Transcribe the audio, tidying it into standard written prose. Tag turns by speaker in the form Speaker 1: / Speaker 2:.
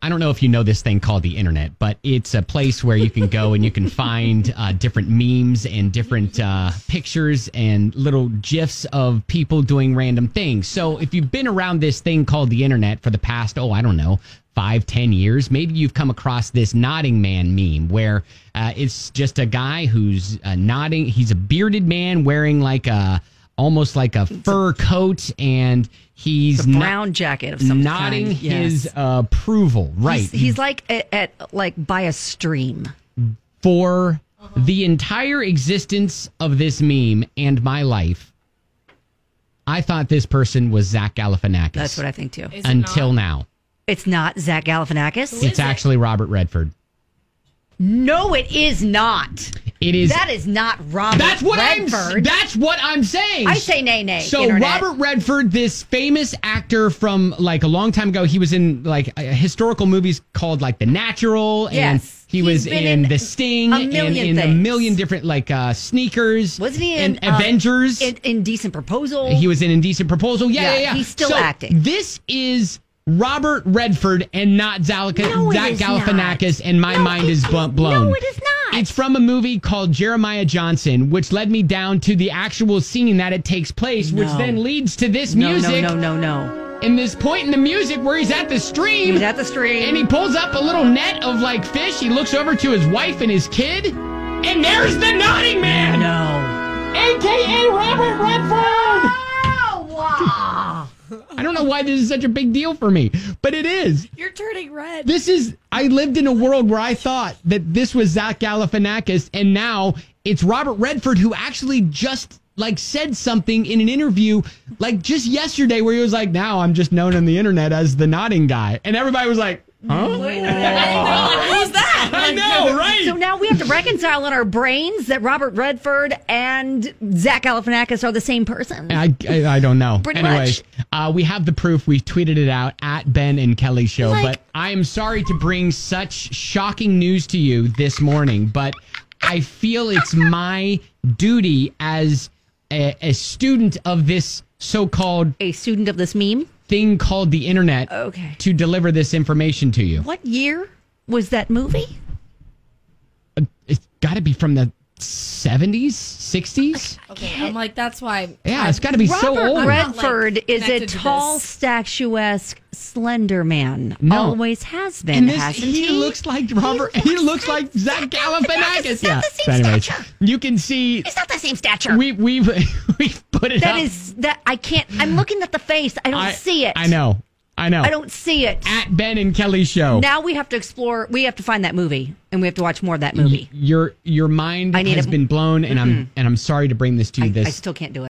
Speaker 1: I don't know if you know this thing called the internet, but it's a place where you can go and you can find different memes and different pictures and little GIFs of people doing random things. So if you've been around this thing called the internet for the past, 5-10 years, maybe you've come across this nodding man meme where it's just a guy who's nodding. He's a bearded man wearing almost like a fur coat, and he's
Speaker 2: a brown jacket of some
Speaker 1: nodding
Speaker 2: kind.
Speaker 1: his approval. Right.
Speaker 2: He's like by a stream.
Speaker 1: For the entire existence of this meme and my life, I thought this person was Zach Galifianakis.
Speaker 2: That's what I think too.
Speaker 1: Until now.
Speaker 2: It's not Zach Galifianakis.
Speaker 1: It's actually Robert Redford.
Speaker 2: No, it is not.
Speaker 1: It is.
Speaker 2: That is not Robert Redford.
Speaker 1: That's what I'm saying.
Speaker 2: I say nay.
Speaker 1: So
Speaker 2: internet.
Speaker 1: Robert Redford, this famous actor from a long time ago, he was in historical movies called The Natural, and he was in The Sting, and in a million different Sneakers.
Speaker 2: Wasn't he in
Speaker 1: Avengers?
Speaker 2: Indecent Proposal.
Speaker 1: He was in Indecent Proposal. Yeah.
Speaker 2: He's still acting.
Speaker 1: This is Robert Redford and not Zach Galifianakis, and my mind is blown.
Speaker 2: No, it is not.
Speaker 1: It's from a movie called Jeremiah Johnson, which led me down to the actual scene that it takes place, which then leads to this music.
Speaker 2: No.
Speaker 1: In this point in the music where he's at the stream. And he pulls up a little net of fish. He looks over to his wife and his kid. And there's the nodding man.
Speaker 2: No.
Speaker 1: AKA Robert Redford.
Speaker 2: Oh, wow.
Speaker 1: I don't know why this is such a big deal for me, but it is.
Speaker 3: You're turning red.
Speaker 1: I lived in a world where I thought that this was Zach Galifianakis, and now it's Robert Redford, who actually just said something in an interview just yesterday where he was now I'm just known on the internet as the nodding guy. And everybody was like, huh?
Speaker 3: Who's that?
Speaker 1: I know, right?
Speaker 2: So now we have to reconcile in our brains that Robert Redford and Zach Galifianakis are the same person.
Speaker 1: I don't know.
Speaker 2: Pretty
Speaker 1: Anyways, we have the proof. We've tweeted it out at Ben and Kelly Show. But I am sorry to bring such shocking news to you this morning, but I feel it's my duty as a student of this so-called...
Speaker 2: A student of this meme?
Speaker 1: Thing called the internet.
Speaker 2: Okay.
Speaker 1: To deliver this information to you.
Speaker 2: What year was that movie?
Speaker 1: It's got to be from the 70s, 60s.
Speaker 3: Okay, I'm that's why.
Speaker 1: Yeah, it's got to be so old.
Speaker 2: Robert Redford is a tall, statuesque, slender man.
Speaker 1: No.
Speaker 2: Always has been, hasn't he?
Speaker 1: He looks like Robert. He looks like Zach Galifianakis.
Speaker 2: It's not the same stature.
Speaker 1: You can see.
Speaker 2: It's not the same stature.
Speaker 1: We've put it up.
Speaker 2: I can't. I'm looking at the face. I don't see it.
Speaker 1: I know. I don't
Speaker 2: see it.
Speaker 1: At Ben and Kelly Show.
Speaker 2: Now we have to explore. We have to find that movie, and we have to watch more of that movie.
Speaker 1: Your mind has been blown, and I'm sorry to bring this to you.
Speaker 2: I still can't do it.